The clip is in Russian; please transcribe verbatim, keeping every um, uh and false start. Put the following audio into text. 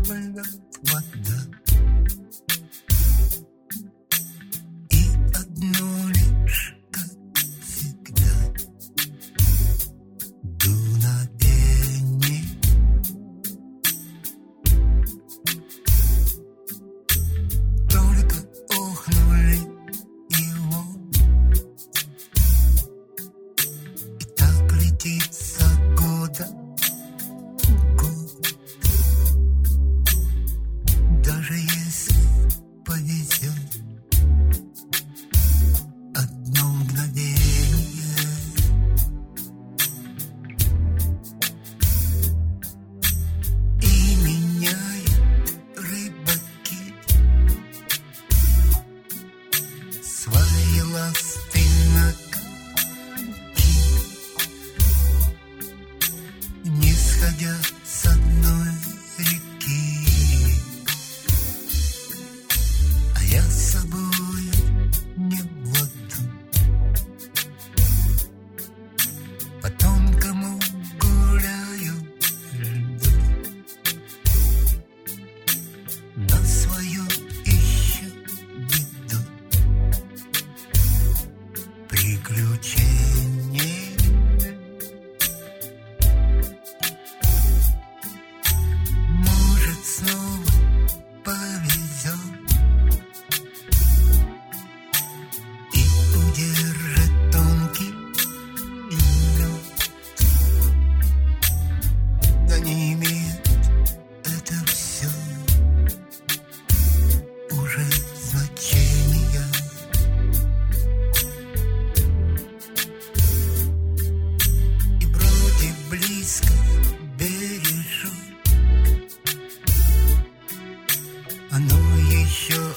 словно вода. И одно лишь, как всегда, дуновение. Только охнули его, и так летит за года год. Даже если повезет одно мгновение, и меняют рыбаки свои ласты на коньки, не сходя с одной реки. А я с собой не воду, по тонкому гуляю льду, на свою ищу беду, приключения. Может, снова повезет и удержит тонкий лед. Да не имеет это все уже значения. И вроде близко бережу, оно еще